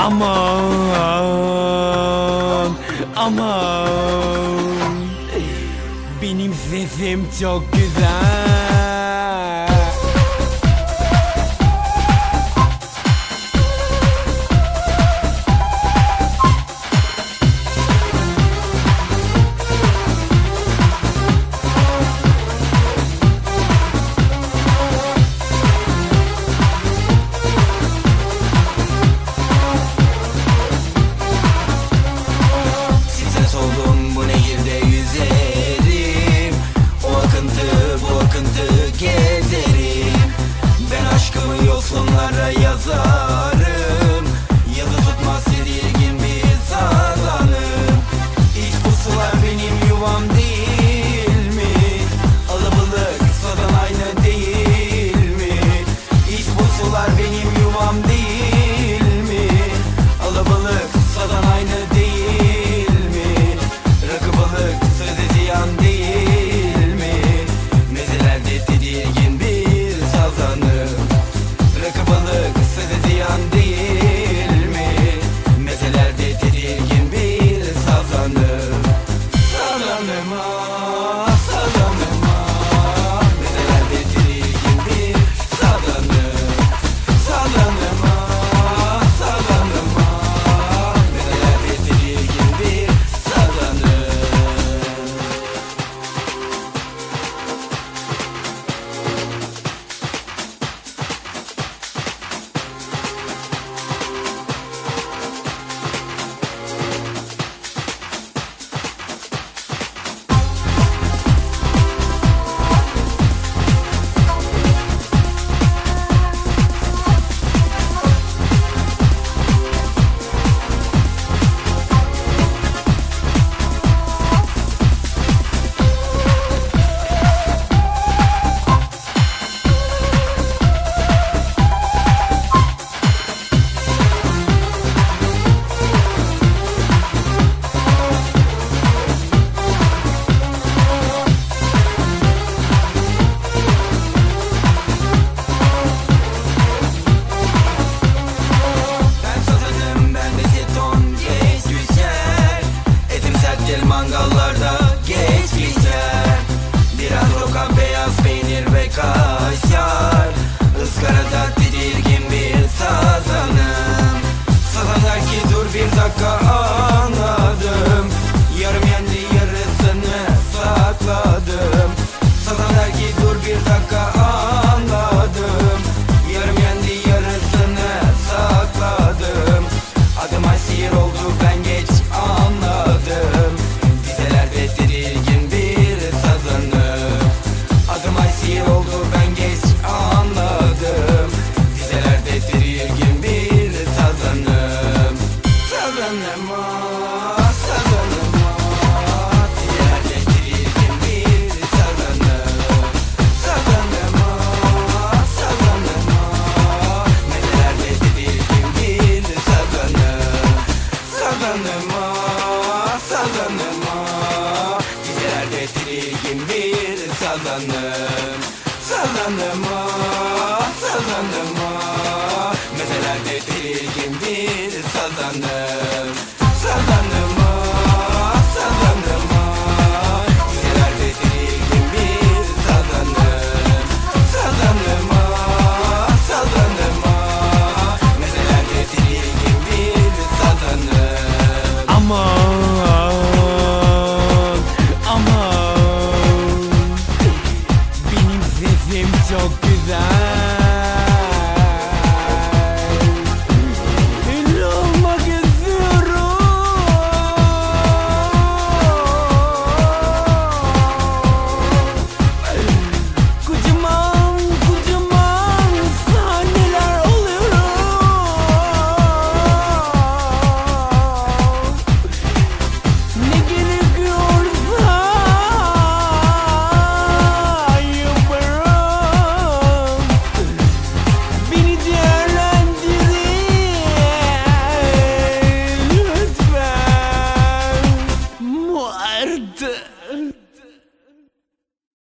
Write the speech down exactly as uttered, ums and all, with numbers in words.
Aman, aman, benim sesim çok güzel. Yosunlara yazarım, yazı tutmaz tedirgin bir sazanım. İç bu sular benim yuvam değil mi? Alabalık sadan aynı değil mi? İç bu sular benim yuvam değil mi? Alabalık sadan aynı değil mi? Rakı balık sözü ziyan değil mi? Mezelerde tedirgin bir sazanım. Rakı balık sözü ziyan değil mi? Mezelerde tedirgin bir sazanım. Sazanım ah, sazanım ah. Mezelerde tedirgin bir sazanım. Sazanım ah, sazanım ah. Mezelerde tedirgin bir sazanım. Mangallarda geç biter. Biraz roka, beyaz peynir ve kaşar. Izgarada tedirgin bir sazanım. Sazan der ki dur bir dakika anladım. Yarım yendi yarısını sakladım. Sazan der ki dur bir dakika anladım. Yarım yendi yarısını sakladım. Adım ay sihir oldu ben geç anladım. Tedirgin bir sazanım. Adım ay sihir oldu ben geç anladım. Dizelerde tedirgin bir sazanım. Sazanım ah, sazanım ah. Dizelerde tedirgin bir sazanım. Sazanım ah, sazanım ah. Mezelerde tedirgin bir sazanım. Sazanım ah, sazanım ah. Tedirgin bir sazanım. Sazanım ah, sazanım ah. Mezelerde tedirgin bir sazanım. Sazanım ah, sazanım ah. Mezelerde tedirgin bir sazanım. Sazanım ah, sazanım ah. Mezelerde tedirgin bir sazanım. Aman, aman, benim sesim çok güzel. Ünlü olmak istiyorum. Kocaman, kocaman sahneler oluyorum. Ne gerekiyorsa yaparım. Beni değerlendirin lütfen. Muerte.